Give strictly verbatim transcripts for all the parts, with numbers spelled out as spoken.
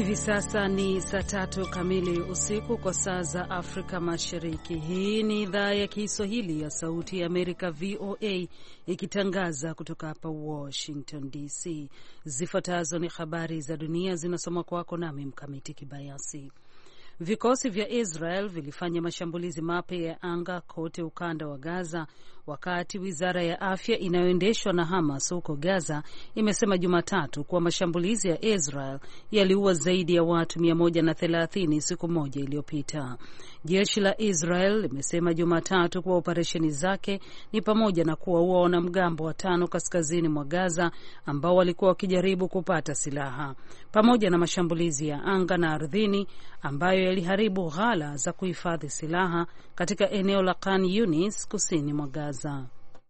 Hivi sasa ni saa tatu kamili usiku kwa saa za Afrika Mashariki. Hii ni idhaa ya Kiswahili ya Sauti ya Amerika, V O A, ikitangaza kutoka hapa Washington D C. Zifuatazo ni habari za dunia, zinasoma kwako nami Mkamiti Kibayasi. Vikosi vya Israel vilifanya mashambulizi mapya ya anga kote ukanda wa Gaza, wakati wizara ya afya inayoendeshwa na Hamas huko Gaza imesema Jumatatu kuwa mashambulizi ya Israel yaliua zaidi ya watu mia moja na thelathini siku moja iliyopita. Jeshi la Israel limesema Jumatatu kuwa operesheni zake ni pamoja na kuwaua wanamgambo watano kaskazini mwa Gaza ambao walikuwa wakijaribu kupata silaha, pamoja na mashambulizi ya anga na ardhini ambayo yaliharibu ghala za kuhifadhi silaha katika eneo la Khan Yunis kusini mwa Gaza.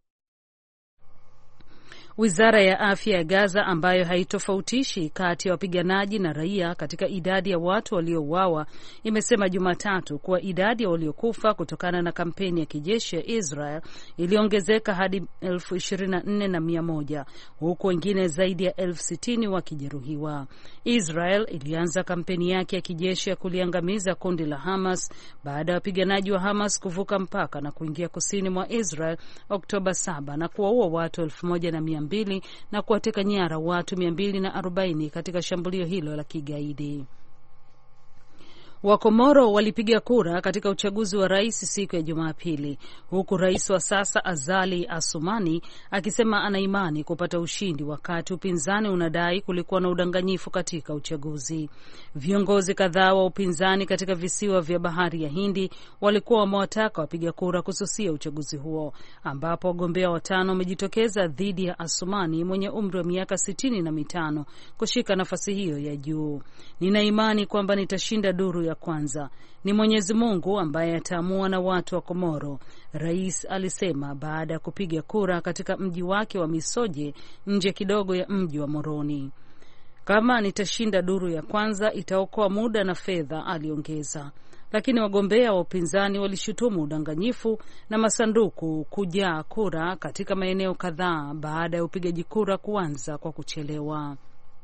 Wizara ya afya ya Gaza, ambayo haitofautishi kati ya wapiganaji na raia katika idadi ya watu waliouawa, imesema Jumatatu kuwa idadi ya waliokufa kutokana na kampeni ya kijeshi ya Israel iliongezeka hadi elfu ishirini na nne na mia moja, huku wengine zaidi ya elfu sitini wakijeruhiwa. Israel ilianza kampeni yake ya kijeshi ya kuliangamiza kundi la Hamas baada ya wapiganaji wa Hamas kuvuka mpaka na kuingia kusini mwa Israel Oktoba saba na kuwaua watu elfu moja na mia mbili na kuwateka nyara watu mia mbili na arobaini katika shambulio hilo la kigaidi. Wakomoro walipiga kura katika uchaguzi wa rais siku ya Jumapili, huku rais wa sasa Azali Assoumani akisema ana imani kupata ushindi, wakati upinzani unadai kulikuwa na udanganyifu katika uchaguzi. Viongozi kadhaa wa upinzani katika visiwa vya Bahari ya Hindi walikuwa wamewataka wapiga kura kususia uchaguzi huo, ambapo wagombea watano wamejitokeza dhidi ya Assoumani mwenye umri wa miaka sitini na mitano kushika nafasi hiyo ya juu. Nina imani kwamba nitashinda duru ya kwanza. Ni Mwenyezi Mungu ambaye ataamua na watu wa Komoro, rais alisema baada ya kupiga kura katika mji wake wa Misoje, nje kidogo ya mji wa Moroni. Kama nitashinda duru ya kwanza itaokoa muda na fedha, aliongeza. Lakini wagombea wa upinzani walishutumu udanganyifu na masanduku kujaa kura katika maeneo kadhaa baada ya upigaji kura kuanza kwa kuchelewa.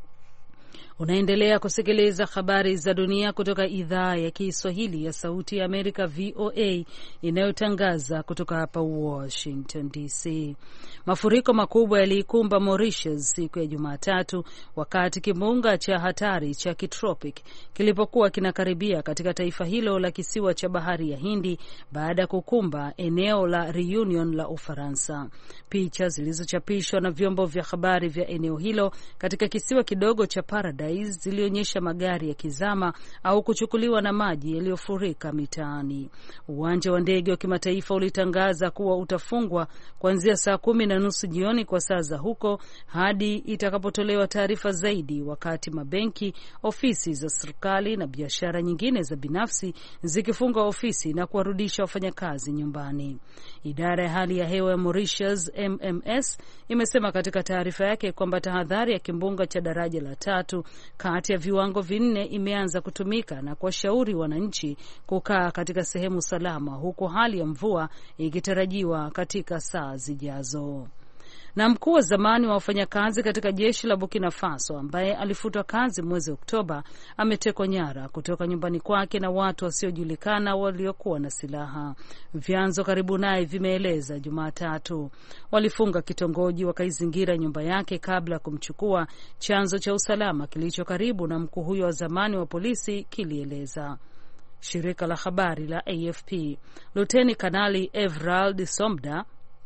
Unaendelea kusikiliza habari za dunia kutoka idhaa ya Kiswahili ya Sauti ya Amerika, V O A, inayotangaza kutoka hapa Washington D C. Mafuriko makubwa yaliikumba Mauritius siku ya Jumatatu wakati kimbunga cha hatari cha kitropic kilipokuwa kinakaribia katika taifa hilo la kisiwa cha Bahari ya Hindi baada ya kukumba eneo la Reunion la Ufaransa. Picha zilizochapishwa na vyombo vya habari vya eneo hilo katika kisiwa kidogo cha Paradise zilionyesha magari ya kizama au kuchukuliwa na maji yaliyofurika mitaani. Uwanja wa ndege wa kimataifa ulitangaza kuwa utafungwa kuanzia saa kumi na nusu jioni kwa saa za huko hadi itakapotolewa taarifa zaidi, wakati mabenki, ofisi za serikali na biashara nyingine za binafsi zikifunga ofisi na kuwarudisha wafanyakazi nyumbani. Idara ya hali ya hewa ya Mauritius, M M S, imesema katika taarifa yake kwamba tahadhari ya kimbunga cha daraja la tatu kati ya viwango vinne imeanza kutumika na kuwashauri wananchi kukaa katika sehemu salama, huku hali ya mvua ikitarajiwa katika saa zijazo. Na mkuu wa zamani wa wafanyakazi katika jeshi la Burkina Faso ambaye alifutwa kazi mwezi Oktoba ametekwa nyara kutoka nyumbani kwake na watu wasiojulikana waliokuwa na silaha, vyanzo karibu naye vimeeleza Jumatatu. Walifunga kitongoji, wakaizingira nyumba yake kabla ya kumchukua, chanzo cha usalama kilicho karibu na mkuu huyo wa zamani wa polisi kilieleza shirika la habari la A F P. Luteni Kanali Evrald Somda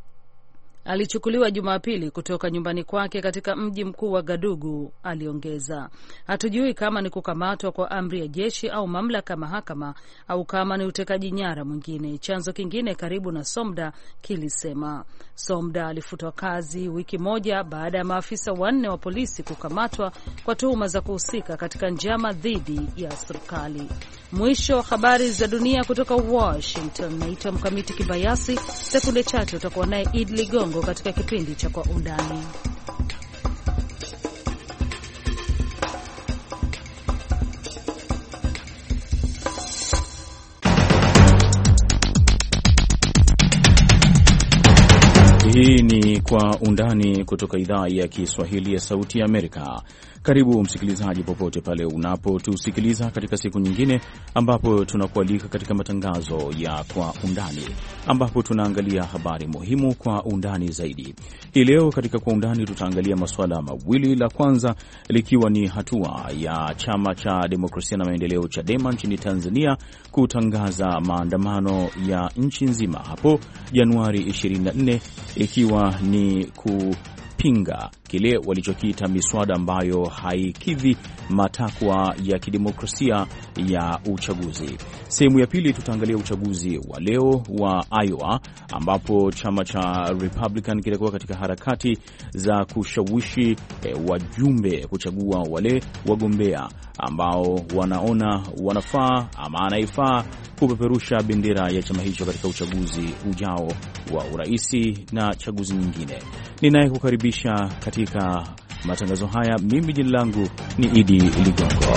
alichukuliwa Jumapili kutoka nyumbani kwake katika mji mkuu wa Gadugu, aliongeza. Hatujui kama ni kukamatwa kwa amri ya jeshi au mamlaka mahakama au kama ni utekaji nyara mwingine, chanzo kingine karibu na Somda kilisema. Somda alifutwa kazi wiki moja baada ya maafisa wanne wa polisi kukamatwa kwa tuhuma za kuhusika katika njama dhidi ya serikali. Mwisho wa habari za dunia kutoka Washington. Naitwa Mkamiti Kibayasi. Sekunde chache utakuwa naye Id Ligongo katika kipindi cha Kwa Undani. Hii ni Kwa Undani kutoka idhaa ya Kiswahili ya Sauti ya Amerika. Karibu msikilizaji, popote pale unapotusikiliza katika siku nyingine ambapo tunakualika katika matangazo ya Kwa Undani, ambapo tunaangalia habari muhimu kwa undani zaidi. Hii leo katika Kwa Undani tutaangalia masuala mawili, la kwanza likiwa ni hatua ya Chama cha Demokrasia na Maendeleo Chadema nchini Tanzania kutangaza maandamano ya nchi nzima hapo Januari ishirini na nne, ikiwa ni kupinga kile walichokiita miswada ambayo haikidhi matakwa ya kidemokrasia ya uchaguzi. Sehemu ya pili tutaangalia uchaguzi wa leo wa Iowa, ambapo chama cha Republican kitakuwa katika harakati za kushawishi e, wajumbe kuchagua wale wagombea ambao wanaona wanafaa ama anaifaa kupeperusha bendera ya chama hicho katika uchaguzi ujao wa uraisi na chaguzi nyingine. Ninayekukaribisha katika matangazo haya, mimi jina langu ni Idi Ligongo.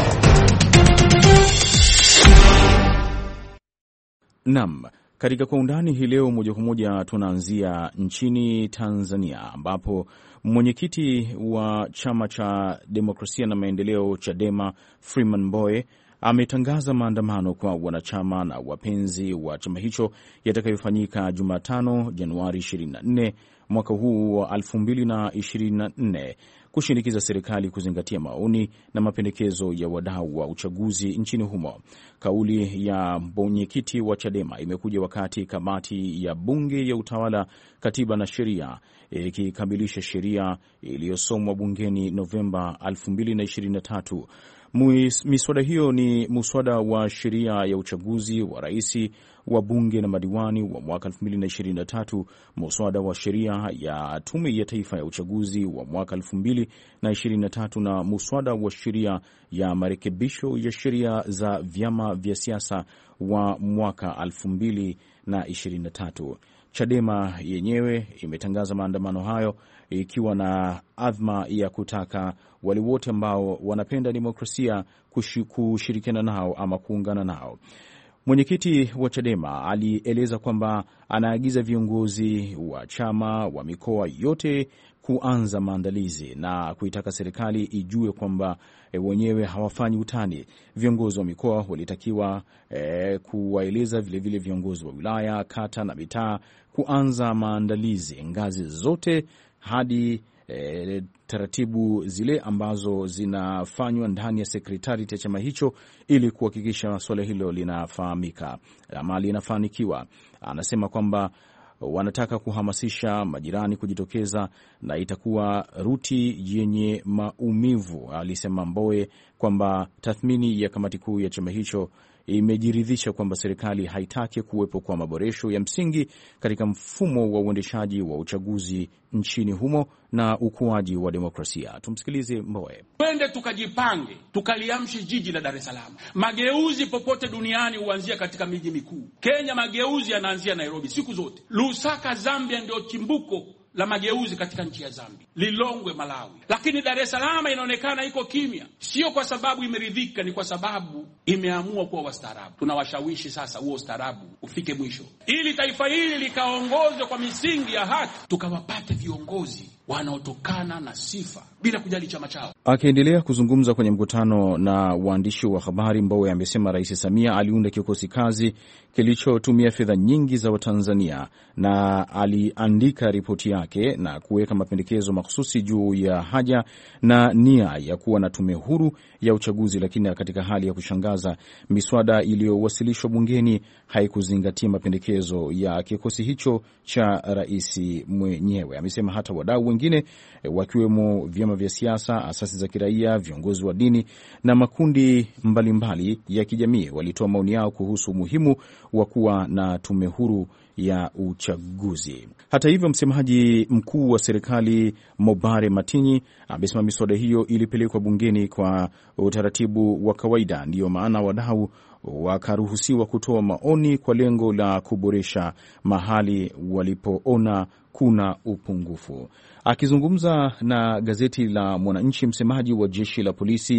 Naam, katika Kwa Undani hii leo moja kwa moja tunaanzia nchini Tanzania, ambapo mwenyekiti wa Chama cha Demokrasia na Maendeleo Chadema Freeman Mbowe ametangaza maandamano kwa wanachama na wapenzi wa chama hicho yatakayofanyika Jumatano Januari ishirini na nne mwaka huu wa elfu mbili na ishirini na nne kushinikiza serikali kuzingatia maoni na mapendekezo ya wadau wa uchaguzi nchini humo. Kauli ya mwenyekiti wa Chadema imekuja wakati kamati ya Bunge ya Utawala, Katiba na Sheria ikikamilisha sheria iliyosomwa bungeni Novemba elfu mbili na ishirini na tatu. Miswada hiyo ni muswada wa sheria ya uchaguzi wa rais, wa bunge na madiwani wa mwaka elfu mbili na ishirini na tatu, muswada wa sheria ya Tume ya Taifa ya Uchaguzi wa mwaka elfu mbili na ishirini na tatu na muswada wa sheria ya marekebisho ya sheria za vyama vya siasa wa mwaka elfu mbili na ishirini na tatu. Chadema yenyewe imetangaza maandamano hayo ikiwa na adhma ya kutaka wale wote ambao wanapenda demokrasia kushirikiana nao ama kuungana nao. Mwenyekiti wa Chadema alieleza kwamba anaagiza viongozi wa chama wa mikoa yote kuanza maandalizi na kuitaka serikali ijue kwamba e, wenyewe hawafanyi utani. Viongozi wa mikoa walitakiwa e, kuwaeleza vilevile viongozi wa wilaya, kata na mitaa kuanza maandalizi ngazi zote hadi E, taratibu zile ambazo zinafanywa ndani ya sekretariat ya chama hicho ili kuhakikisha swala hilo linafahamika ama linafanikiwa. Anasema kwamba wanataka kuhamasisha majirani kujitokeza na itakuwa ruti yenye maumivu. Alisema Mbowe kwamba tathmini ya kamati kuu ya chama hicho imejiridhisha kwamba serikali haitaki kuwepo kwa maboresho ya msingi katika mfumo wa uendeshaji wa uchaguzi nchini humo na ukuaji wa demokrasia. Tumsikilize Mbowe. Twende tukajipange, tukaliamshe jiji la Dar es Salaam. Mageuzi popote duniani huanzia katika miji mikuu. Kenya mageuzi yanaanzia Nairobi siku zote. Lusaka Zambia ndio chimbuko la mageuzi katika nchi ya Zambia. Lilongwe Malawi. Lakini Dar es Salaam inaonekana iko kimya. Sio kwa sababu imeridhika, ni kwa sababu imeamua kuwa wastaarabu. Tunawashawishi sasa huo ustaarabu ufike mwisho, ili taifa hili likaongozwe kwa misingi ya haki, tukawapate viongozi wanaotokana na sifa bila kujali chama chao. Akiendelea kuzungumza kwenye mkutano na waandishi wa habari, Mbowe amesema Rais Samia aliunda kikosi kazi kilichotumia fedha nyingi za Watanzania na aliandika ripoti yake na kuweka mapendekezo mahususi juu ya haja na nia ya kuwa na tume huru ya uchaguzi, lakini katika hali ya kushangaza miswada iliyowasilishwa bungeni haikuzingatia mapendekezo ya kikosi hicho cha rais mwenyewe. Amesema hata wadau wengine wakiwemo vyama vya siasa, asasi za kiraia, viongozi wa dini na makundi mbalimbali mbali ya kijamii walitoa maoni yao kuhusu umuhimu wa kuwa na tume huru ya uchaguzi. Hata hivyo, msemaji mkuu wa serikali Mobare Matinyi amesema miswada hiyo ilipelekwa bungeni kwa utaratibu wa kawaida, ndiyo maana wadau wakaruhusiwa kutoa maoni kwa lengo la kuboresha mahali walipoona kuna upungufu. Akizungumza na gazeti la Mwananchi, msemaji wa jeshi la polisi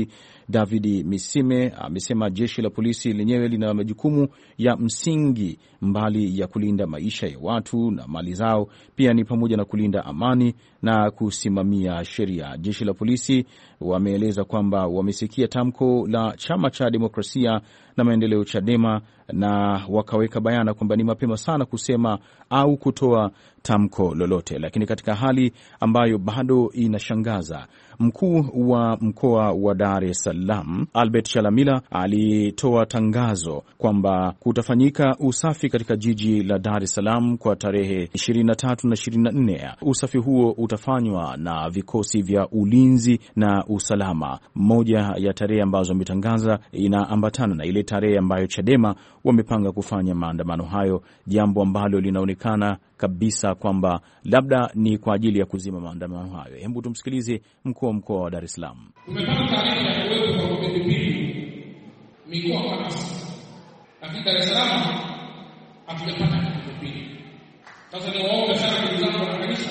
David Misime amesema jeshi la polisi lenyewe lina majukumu ya msingi mbali ya kulinda maisha ya watu na mali zao, pia ni pamoja na kulinda amani na kusimamia sheria. Jeshi la polisi wameeleza kwamba wamesikia tamko la chama cha demokrasia na maendeleo Chadema, na wakaweka bayana kwamba ni mapema sana kusema au kutoa tamko lolote. Lakini katika hali ambayo bado inashangaza, mkuu wa mkoa wa Dar es Salaam Albert Chalamila alitoa tangazo kwamba kutafanyika usafi katika jiji la Dar es Salaam kwa tarehe ishirini na tatu na ishirini na nne. Usafi huo utafanywa na vikosi vya ulinzi na usalama. Moja ya tarehe ambazo ametangaza inaambatana na ile tarehe ambayo Chadema wamepanga kufanya maandamano hayo, jambo ambalo linaonekana kabisa kwamba labda ni kwa ajili ya kuzima maandamano hayo. Hebu tumsikilize mkuu wa mkoa wa Dar es Salaam. Tumepanga taarifa ya kuwepo kwa kudhibiti mikoa kama sita, lakini Dar es Salaam hatujapata kudhibiti. Sasa ni waombe sana ndugu zangu wa kanisa,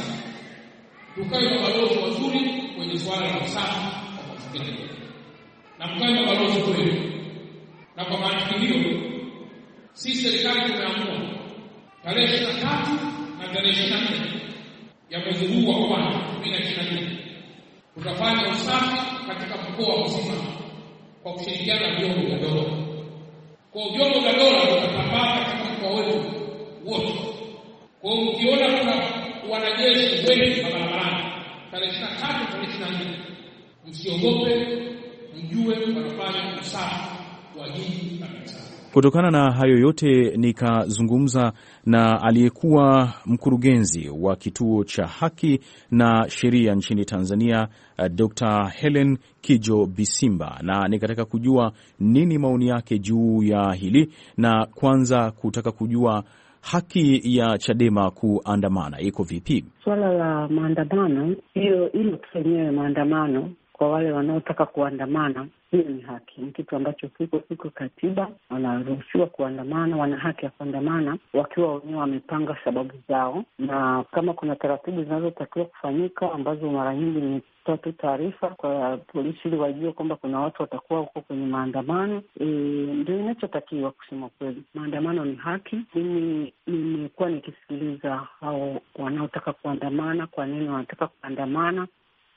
tukae na balozi wazuri kwenye swala la usafi wa mazingira, na mkae na balozi kweli. Na kwa maana hiyo sisi serikali tumeamua tarehe ishirini na tatu na tarehe ishirini na nne ya mwezi huu wa kwanza elfu mbili na ishirini na nne tutafanya usafi katika mkoa mzima kwa kushirikiana na vyombo vya dola. Kwa vyombo vya dola vitapambana katika mkoa wetu wote. Kwa hiyo ukiona kuna wanajeshi wengi barabarani tarehe ishirini na tatu na ishirini na nne, msiogope, mjue wanafanya usafi wa jiji la Dar es Salaam. Kutokana na hayo yote, nikazungumza na aliyekuwa mkurugenzi wa kituo cha haki na sheria nchini Tanzania, Doctor Helen Kijo Bisimba, na nikataka kujua nini maoni yake juu ya hili, na kwanza kutaka kujua haki ya Chadema kuandamana iko vipi. Swala la maandamano, hiyo ile tusenyewe maandamano kwa wale wanaotaka kuandamana, hiyo ni haki, ni kitu ambacho kiko kiko katiba. Wanaruhusiwa kuandamana, wana haki ya kuandamana wakiwa wenyewe wamepanga sababu zao, na kama kuna taratibu zinazotakiwa kufanyika ambazo mara nyingi ni kutoa tu taarifa kwa polisi ili wajue kwamba kuna watu watakuwa huko kwenye maandamano. E, ndio inachotakiwa kusema kweli. Maandamano ni haki. Mimi nimekuwa nikisikiliza hao wanaotaka kuandamana, kwa nini wanataka kuandamana.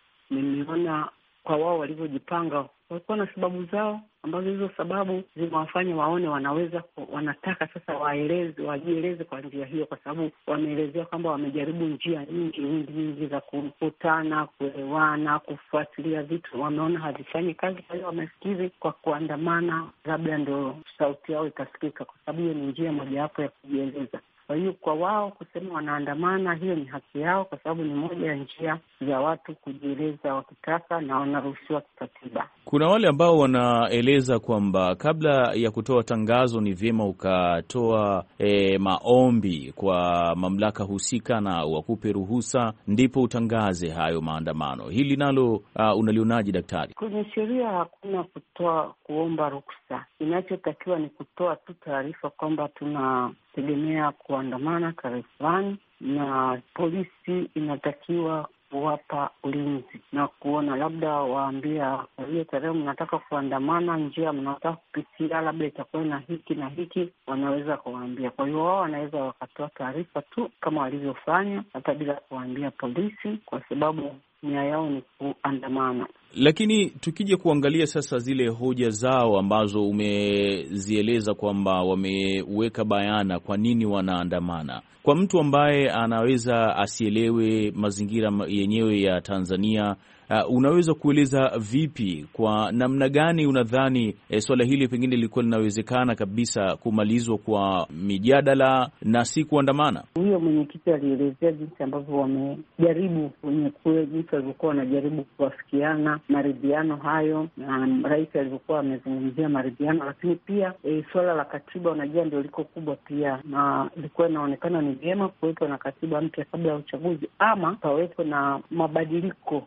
Nimeona kwa wao walivyojipanga walikuwa na sababu zao, ambazo hizo sababu zimewafanya waone wanaweza, wanataka sasa waeleze, wajieleze kwa njia hiyo, kwa sababu wameelezea kwamba wamejaribu njia nyingi nyingi nyingi za kukutana, kuelewana, kufuatilia vitu, wameona hazifanyi kazi. Kwa hiyo wamefikiri kwa kuandamana labda ndio sauti yao itasikika, kwa sababu hiyo ni njia mojawapo ya kujieleza. Kwa hiyo kwa wao kusema wanaandamana, hiyo ni haki yao, kwa sababu ni moja ya njia za watu kujieleza wakitaka, na wanaruhusiwa kikatiba. Kuna wale ambao wanaeleza kwamba kabla ya kutoa tangazo ni vyema ukatoa e, maombi kwa mamlaka husika na wakupe ruhusa ndipo utangaze hayo maandamano. Hili nalo uh, unalionaje daktari? Kwenye sheria hakuna kutoa kuomba ruhusa. Inachotakiwa ni kutoa tu taarifa kwamba tuna tegemea kuandamana tarehe fulani, na polisi inatakiwa kuwapa ulinzi na kuona labda waambia kwa hiyo tarehe mnataka kuandamana, njia mnataka kupitia labda itakuwa na hiki na hiki, wanaweza kuwaambia. Kwa hiyo wao wanaweza wakatoa taarifa tu kama walivyofanya, hata bila kuwaambia polisi, kwa sababu nia yao ni kuandamana. Lakini tukija kuangalia sasa zile hoja zao ambazo umezieleza kwamba wameweka bayana kwa nini wanaandamana, kwa mtu ambaye anaweza asielewe mazingira yenyewe ya Tanzania, uh, unaweza kueleza vipi, kwa namna gani unadhani eh, swala hili pengine lilikuwa linawezekana kabisa kumalizwa kwa mijadala na si kuandamana? Huyo mwenyekiti alielezea jinsi ambavyo wamejaribu kwenye kule, jinsi walivyokuwa wanajaribu kuwafikiana maridhiano hayo, na rais alivyokuwa amezungumzia maridhiano. Lakini pia e, swala la katiba unajua ndio liko kubwa pia, na ilikuwa inaonekana ni vyema kuwepo na katiba mpya kabla ya uchaguzi, ama pawepo na mabadiliko ya katiba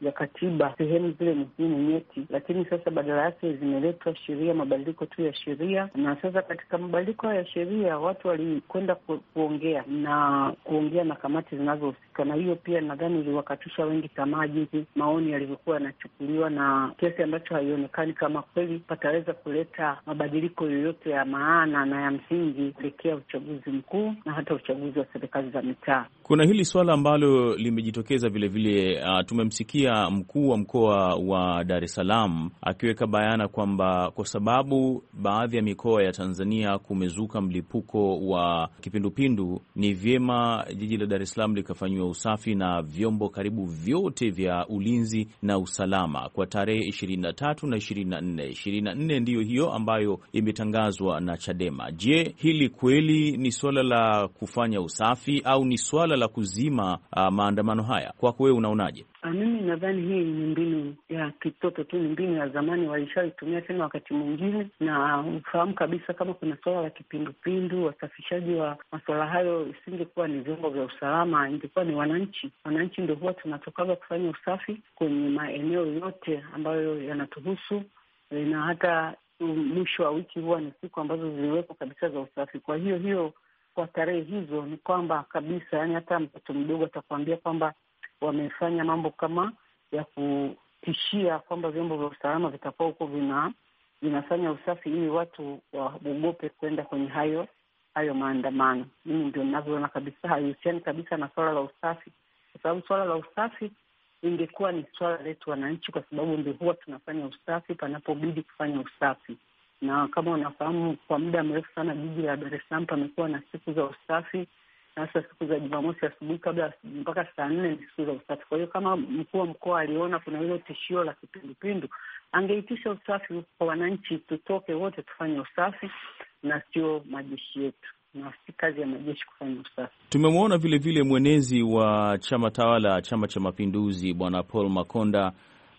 katiba sehemu zile muhimu nyeti, lakini sasa badala yake zimeletwa sheria, mabadiliko tu ya sheria. Na sasa katika mabadiliko ya sheria watu walikwenda ku, kuongea na kuongea na kamati zinazohusika, na hiyo pia nadhani iliwakatisha wengi tamaa jinsi maoni yalivyokuwa yanachukuliwa, na kiasi ambacho haionekani kama kweli pataweza kuleta mabadiliko yoyote ya maana na ya msingi kuelekea uchaguzi mkuu na hata uchaguzi wa serikali za mitaa. Kuna hili swala ambalo limejitokeza vile vile. Uh, tumemsikia mkuu wa mkoa wa Dar es Salaam akiweka bayana kwamba kwa sababu baadhi ya mikoa ya Tanzania kumezuka mlipuko wa kipindupindu, ni vyema jiji la Dar es Salaam likafanyiwa usafi na vyombo karibu vyote vya ulinzi na usalama kwa tarehe ishirini na tatu na ishirini na nne. ishirini na nne ndiyo hiyo ambayo imetangazwa na Chadema. Je, hili kweli ni swala la kufanya usafi au ni swala la kuzima uh, maandamano haya? Kwako wewe unaonaje? Mimi nadhani hii ni mbinu ya kitoto tu, ni mbinu ya zamani, walishaitumia tena wakati mwingine, na ufahamu kabisa kama kuna swala la kipindupindu, wasafishaji wa masuala hayo isingekuwa ni vyombo vya usalama, ingekuwa ni wananchi. Wananchi ndio huwa tunatokaga kufanya usafi kwenye maeneo yote ambayo yanatuhusu, na hata mwisho wa wiki huwa ni siku ambazo ziliwekwa kabisa za usafi. Kwa hiyo hiyo kwa tarehe hizo ni kwamba kabisa, yani hata mtoto mdogo atakwambia kwamba wamefanya mambo kama ya kutishia kwamba vyombo vya usalama vitakuwa huko vina vinafanya usafi ili watu waogope kwenda kwenye hayo hayo maandamano. Mimi ndio ninavyoona kabisa, haihusiani kabisa na swala la usafi, kwa sababu swala la usafi ingekuwa ni swala letu wananchi, kwa sababu ndio huwa tunafanya usafi panapobidi kufanya usafi. Na kama unafahamu, kwa muda mrefu sana jiji la Dar es Salaam pamekuwa na siku za usafi. Sasa siku za Jumamosi asubuhi kabla mpaka saa nne ni siku za usafi. Kwa hiyo kama mkuu wa mkoa aliona kuna hilo tishio la kipindupindu, angeitisha usafi kwa wananchi, tutoke wote tufanye usafi, na sio majeshi yetu, na si kazi ya majeshi kufanya usafi. Tumemwona vile vile mwenezi wa chama tawala, Chama cha Mapinduzi, Bwana Paul Makonda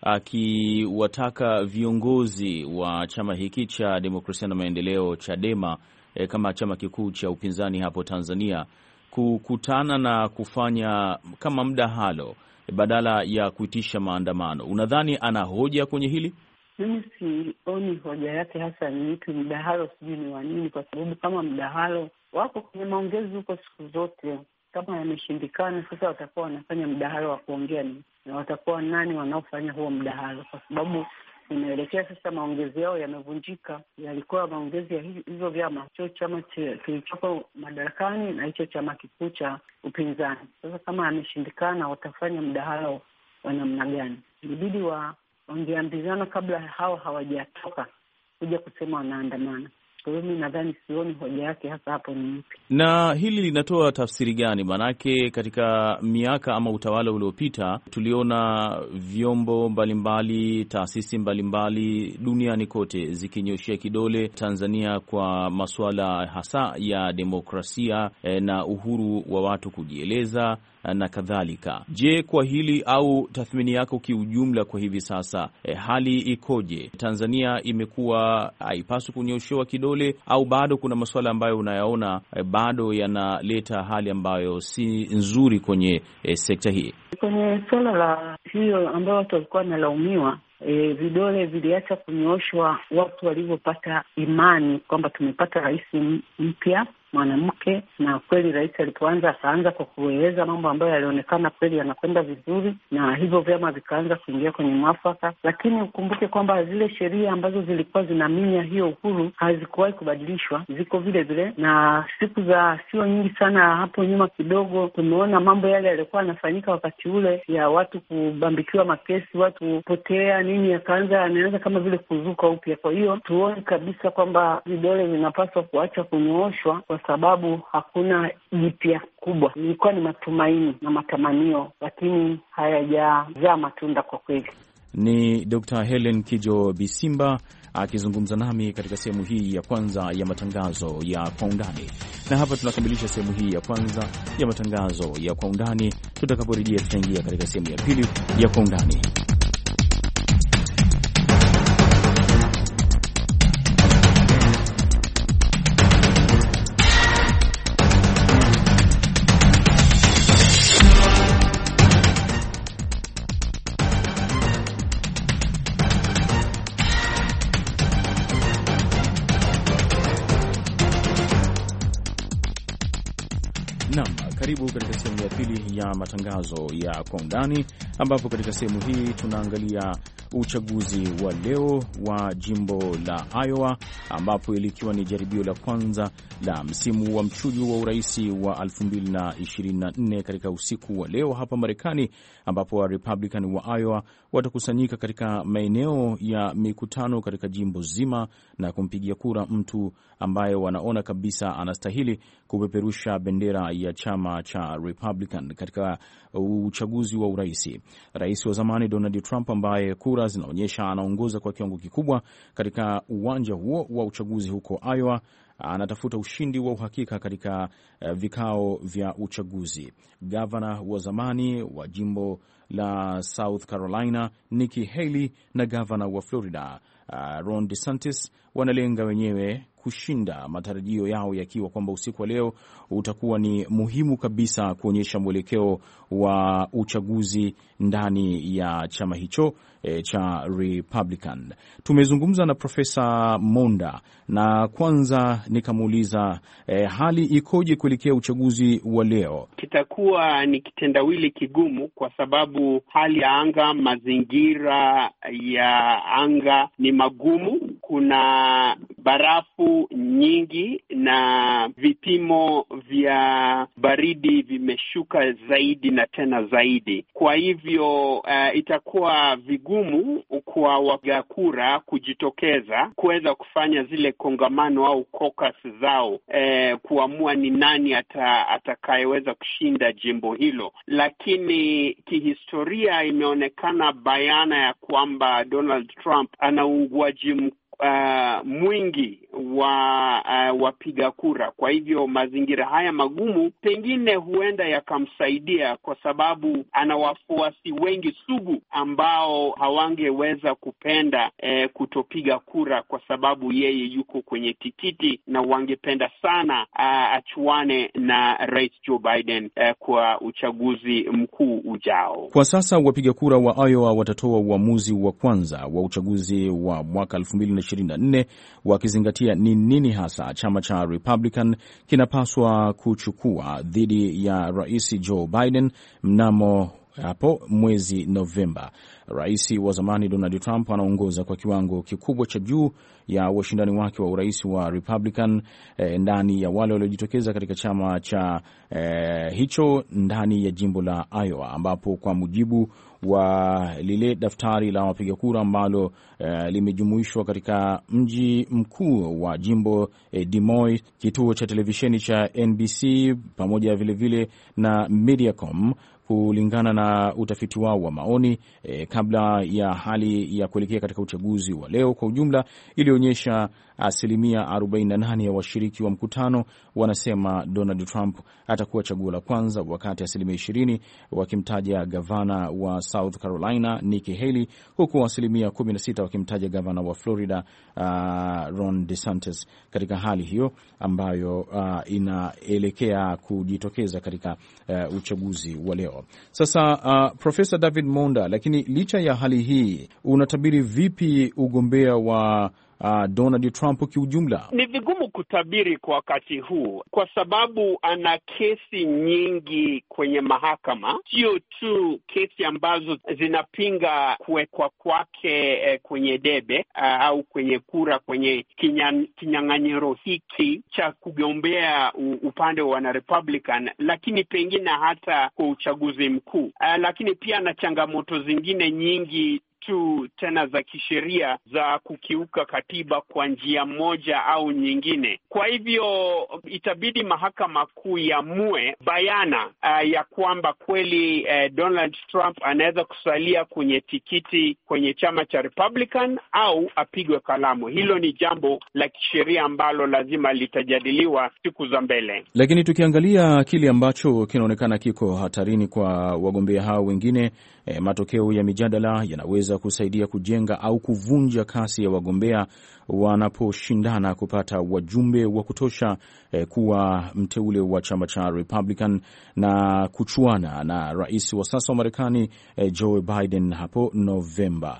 akiwataka viongozi wa chama hiki cha Demokrasia na Maendeleo, Chadema, eh, kama chama kikuu cha upinzani hapo Tanzania, kukutana na kufanya kama mdahalo badala ya kuitisha maandamano. Unadhani ana hoja kwenye hili? Mimi sioni hoja yake hasa ni ipi. Mdahalo sijui ni wa nini, kwa sababu kama mdahalo wako kwenye maongezi huko siku zote, kama yameshindikana sasa watakuwa wanafanya mdahalo wa kuongea ni na watakuwa nani wanaofanya huo mdahalo? Kwa sababu inaelekea sasa maongezi yao yamevunjika. Yalikuwa maongezi ya hizo vyama, hicho chama kilichoko madarakani na hicho chama kikuu cha upinzani. Sasa kama ameshindikana, watafanya mdahalo wa namna gani? Ilibidi wa wangeambizana kabla hao hawajatoka kuja kusema wanaandamana. Kwa hiyo mimi nadhani sioni hoja yake hasa hapo ni ipi. Na hili linatoa tafsiri gani? Manake katika miaka ama utawala uliopita tuliona vyombo mbalimbali, taasisi mbalimbali duniani kote zikinyoshia kidole Tanzania kwa masuala hasa ya demokrasia eh, na uhuru wa watu kujieleza na kadhalika. Je, kwa hili au tathmini yako kiujumla kwa hivi sasa, eh, hali ikoje? Tanzania imekuwa haipaswi kunyoshewa kidole au bado kuna masuala ambayo unayaona eh, bado yanaleta hali ambayo si nzuri kwenye eh, sekta hii? Kwenye swala la hiyo ambayo watu walikuwa wanalaumiwa, E, vidole viliacha kunyoshwa watu walivyopata imani kwamba tumepata rais mpya mwanamke, na kweli rais alipoanza akaanza kwa kueleza mambo ambayo yalionekana kweli yanakwenda vizuri, na hivyo vyama vikaanza kuingia kwenye mwafaka. Lakini ukumbuke kwamba zile sheria ambazo zilikuwa zinaminya hiyo uhuru hazikuwahi kubadilishwa, ziko vile vile, na siku za sio nyingi sana hapo nyuma kidogo tumeona mambo yale yalikuwa yanafanyika wakati ule ya watu kubambikiwa makesi, watu kupotea nini, yakaanza yanaanza kama vile kuzuka upya. Kwa hiyo tuone kabisa kwamba vidole vinapaswa kuacha kunyooshwa, kwa sababu hakuna jipya kubwa. Ilikuwa ni matumaini na matamanio, lakini hayajazaa matunda kwa kweli. Ni Doctor Helen Kijo Bisimba akizungumza nami katika sehemu hii ya kwanza ya matangazo ya Kwa Undani. Na hapa tunakamilisha sehemu hii ya kwanza ya matangazo ya Kwa Undani. Tutakaporejea tutaingia katika sehemu ya pili ya Kwa Undani. Naam, karibu katika sehemu ya pili ya matangazo ya Kwa Undani, ambapo katika sehemu hii tunaangalia uchaguzi wa leo wa jimbo la Iowa, ambapo ilikiwa ni jaribio la kwanza la msimu wa mchujo wa uraisi wa elfu mbili na ishirini na nne katika usiku wa leo hapa Marekani, ambapo wa Republican wa Iowa watakusanyika katika maeneo ya mikutano katika jimbo zima na kumpigia kura mtu ambaye wanaona kabisa anastahili kupeperusha bendera ya chama cha Republican katika uchaguzi wa uraisi. Rais wa zamani Donald Trump, ambaye kura zinaonyesha anaongoza kwa kiwango kikubwa katika uwanja huo wa uchaguzi huko Iowa, anatafuta ushindi wa uhakika katika uh, vikao vya uchaguzi. Gavana wa zamani wa jimbo la South Carolina Nikki Haley na gavana wa Florida uh, Ron DeSantis wanalenga wenyewe kushinda, matarajio yao yakiwa kwamba usiku wa leo utakuwa ni muhimu kabisa kuonyesha mwelekeo wa uchaguzi ndani ya chama hicho e, cha Republican. Tumezungumza na Profesa Monda na kwanza nikamuuliza e, hali ikoje kuelekea uchaguzi wa leo? Kitakuwa ni kitendawili kigumu kwa sababu hali ya anga, mazingira ya anga ni magumu. Kuna barafu nyingi na vipimo vya baridi vimeshuka zaidi na tena zaidi. Kwa hivyo uh, itakuwa vigumu kwa wapiga kura kujitokeza kuweza kufanya zile kongamano au caucus zao eh, kuamua ni nani ata, atakayeweza kushinda jimbo hilo. Lakini kihistoria imeonekana bayana ya kwamba Donald Trump ana uungwaji Uh, mwingi wa uh, wapiga kura. Kwa hivyo mazingira haya magumu pengine huenda yakamsaidia, kwa sababu ana wafuasi wengi sugu ambao hawangeweza kupenda eh, kutopiga kura kwa sababu yeye yuko kwenye tikiti, na wangependa sana uh, achuane na Rais Joe Biden uh, kwa uchaguzi mkuu ujao. Kwa sasa wapiga kura wa Iowa watatoa uamuzi wa kwanza wa uchaguzi wa mwaka elfu mbili na ishirini na nne wakizingatia ni nini hasa chama cha Republican kinapaswa kuchukua dhidi ya Rais Joe Biden mnamo hapo mwezi Novemba. Rais wa zamani Donald Trump anaongoza kwa kiwango kikubwa cha juu ya washindani wake wa urais wa Republican eh, ndani ya wale waliojitokeza katika chama cha eh, hicho ndani ya jimbo la Iowa, ambapo kwa mujibu wa lile daftari la wapiga kura ambalo eh, limejumuishwa katika mji mkuu wa jimbo eh, Des Moines, kituo cha televisheni cha N B C pamoja vile vile na Mediacom, kulingana na utafiti wao wa maoni e, kabla ya hali ya kuelekea katika uchaguzi wa leo, kwa ujumla ilionyesha asilimia arobaini na nane ya washiriki wa mkutano wanasema Donald Trump atakuwa chaguo la kwanza, wakati asilimia ishirini wakimtaja gavana wa South Carolina Nikki Haley, huku asilimia kumi na sita wakimtaja gavana wa Florida uh, Ron DeSantis, katika hali hiyo ambayo uh, inaelekea kujitokeza katika uh, uchaguzi wa leo. Sasa uh, Profesa David Monda, lakini licha ya hali hii unatabiri vipi ugombea wa Uh, Donald Trump kiujumla? Ni vigumu kutabiri kwa wakati huu kwa sababu ana kesi nyingi kwenye mahakama, sio tu kesi ambazo zinapinga kuwekwa kwake eh, kwenye debe uh, au kwenye kura kwenye kinyan, kinyang'anyiro hiki cha kugombea upande wa wana Republican, lakini pengine hata kwa uchaguzi mkuu uh, lakini pia na changamoto zingine nyingi tu tena za kisheria za kukiuka katiba kwa njia moja au nyingine. Kwa hivyo itabidi mahakama kuu iamue bayana uh, ya kwamba kweli uh, Donald Trump anaweza kusalia kwenye tikiti kwenye chama cha Republican au apigwe kalamu. Hilo ni jambo la kisheria ambalo lazima litajadiliwa siku za mbele. Lakini tukiangalia kile ambacho kinaonekana kiko hatarini kwa wagombea hao wengine, eh, matokeo ya mijadala yanaweza kusaidia kujenga au kuvunja kasi ya wagombea wanaposhindana kupata wajumbe wa kutosha eh, kuwa mteule wa chama cha Republican na kuchuana na rais wa sasa wa Marekani eh, Joe Biden hapo Novemba.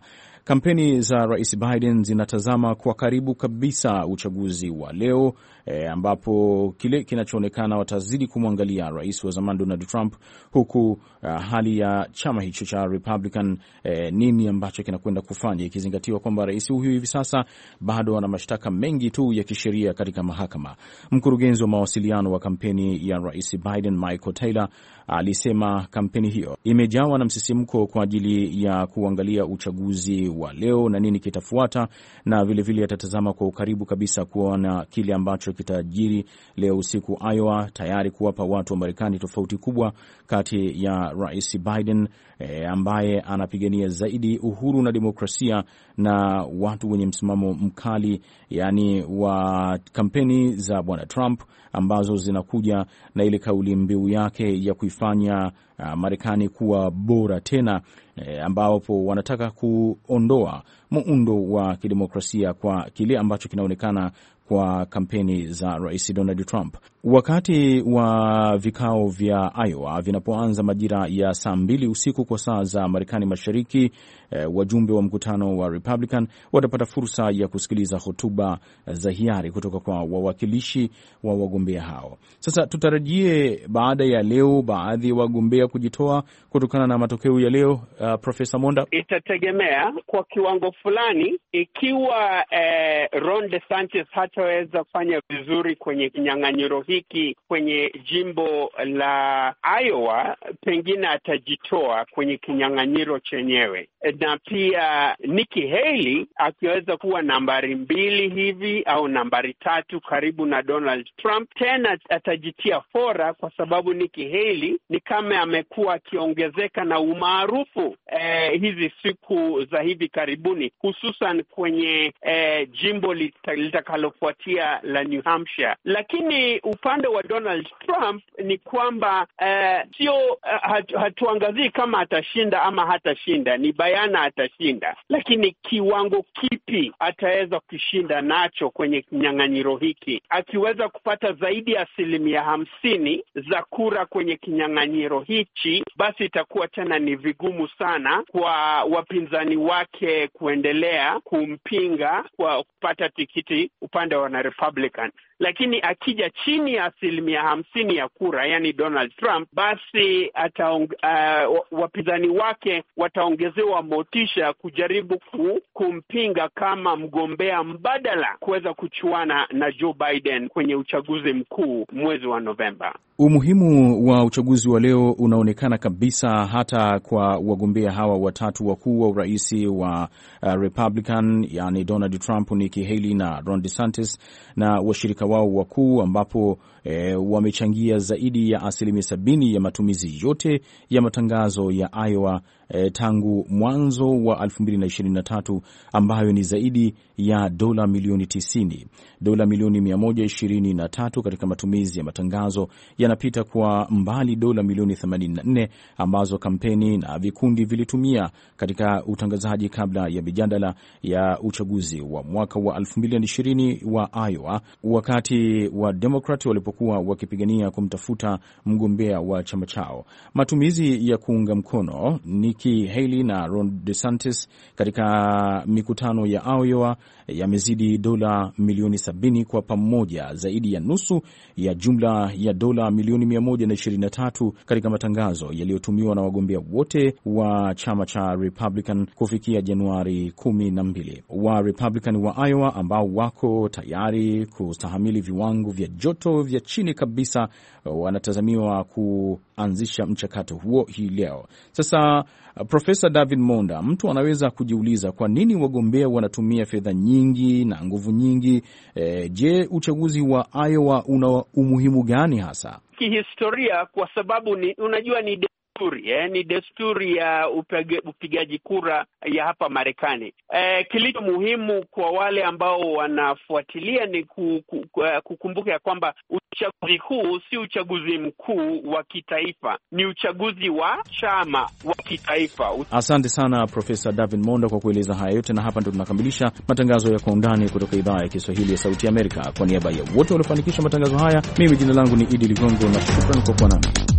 kampeni za Rais Biden zinatazama kwa karibu kabisa uchaguzi wa leo e, ambapo kile kinachoonekana watazidi kumwangalia rais wa zamani Donald Trump, huku uh, hali ya chama hicho cha Republican e, nini ambacho kinakwenda kufanya, ikizingatiwa kwamba rais huyu hivi sasa bado ana mashtaka mengi tu ya kisheria katika mahakama. Mkurugenzi wa mawasiliano wa kampeni ya Rais Biden, Michael Taylor, alisema kampeni hiyo imejawa na msisimko kwa ajili ya kuangalia uchaguzi wa leo na nini kitafuata, na vilevile atatazama kwa ukaribu kabisa kuona kile ambacho kitajiri leo usiku Iowa, tayari kuwapa watu wa Marekani tofauti kubwa kati ya Rais Biden e, ambaye anapigania zaidi uhuru na demokrasia na watu wenye msimamo mkali, yani wa kampeni za Bwana Trump ambazo zinakuja na ile kauli mbiu yake ya kuifanya uh, Marekani kuwa bora tena, e, ambapo wanataka kuondoa muundo wa kidemokrasia kwa kile ambacho kinaonekana kwa kampeni za Rais Donald Trump. Wakati wa vikao vya Iowa vinapoanza majira ya saa mbili usiku kwa saa za Marekani Mashariki, e, wajumbe wa mkutano wa Republican watapata fursa ya kusikiliza hotuba za hiari kutoka kwa wawakilishi wa wagombea hao. Sasa tutarajie baada ya leo baadhi ya wagombea kujitoa kutokana na matokeo ya leo. Uh, Profesa Monda, itategemea kwa kiwango fulani ikiwa eh, Ron DeSantis hataweza kufanya vizuri kwenye kinyang'anyiro hiki kwenye jimbo la Iowa, pengine atajitoa kwenye kinyang'anyiro chenyewe. Na pia Nikki Haley akiweza kuwa nambari mbili hivi au nambari tatu karibu na Donald Trump, tena atajitia fora, kwa sababu Nikki Haley ni kama amekuwa akiongezeka na umaarufu eh, hizi siku za hivi karibuni, hususan kwenye eh, jimbo litakalofuatia la New Hampshire. Lakini upande wa Donald Trump ni kwamba eh, sio hatu, hatuangazii kama atashinda ama hatashinda, ni bayana atashinda, lakini kiwango kipi ataweza kushinda nacho kwenye kinyang'anyiro hiki. Akiweza kupata zaidi ya asilimia hamsini za kura kwenye kinyang'anyiro hichi, basi itakuwa tena ni vigumu sana kwa wapinzani wake kuendelea kumpinga kwa kupata tikiti upande wa Republican. Lakini akija chini ya asilimia hamsini ya kura, yani Donald Trump, basi ataong, uh, wapinzani wake wataongezewa motisha kujaribu ku, kumpinga kama mgombea mbadala kuweza kuchuana na Joe Biden kwenye uchaguzi mkuu mwezi wa Novemba. Umuhimu wa uchaguzi wa leo unaonekana kabisa hata kwa wagombea hawa watatu wakuu wa urais wa uh, Republican, yani Donald Trump, Nikki Haley na Ron DeSantis, na washirika wao wakuu, ambapo e, wamechangia zaidi ya asilimia sabini ya matumizi yote ya matangazo ya Iowa e, tangu mwanzo wa elfu mbili na ishirini na tatu, ambayo ni zaidi ya dola milioni tisini. Dola milioni mia moja ishirini na tatu katika matumizi ya matangazo yanapita kwa mbali dola milioni themanini na nne ambazo kampeni na vikundi vilitumia katika utangazaji kabla ya mijadala ya uchaguzi wa mwaka wa elfu mbili na ishirini wa Iowa, wakati wa Democrat walipokuwa wakipigania kumtafuta mgombea wa chama chao. Matumizi ya kuunga mkono Nikki Haley na Ron DeSantis katika mikutano ya Iowa yamezidi dola milioni sabini kwa pamoja, zaidi ya nusu ya jumla ya dola milioni mia moja na ishirini na tatu katika matangazo yaliyotumiwa na wagombea wote wa chama cha Republican kufikia Januari kumi na mbili. Wa Republican wa Iowa ambao wako tayari kustahamili viwango vya joto vya chini kabisa wanatazamiwa kuanzisha mchakato huo hii leo. Sasa Profesa David Monda, mtu anaweza kujiuliza kwa nini wagombea wanatumia fedha nyingi na nguvu nyingi? E, je, uchaguzi wa Iowa una umuhimu gani hasa kihistoria? Kwa sababu ni unajua ni desturi eh, ni desturi ya upige, upigaji kura ya hapa Marekani. Eh, kilicho muhimu kwa wale ambao wanafuatilia ni kukumbuka ya kwamba uchaguzi huu si uchaguzi mkuu wa kitaifa, ni uchaguzi wa chama wa kitaifa. Asante sana Profesa David Monda kwa kueleza haya yote, na hapa ndo tunakamilisha matangazo ya Kwa Undani kutoka idhaa ya Kiswahili ya Sauti ya Amerika. Kwa niaba ya wote waliofanikisha matangazo haya, mimi jina langu ni Idi Ligongo na shukrani kwa kuwa nami.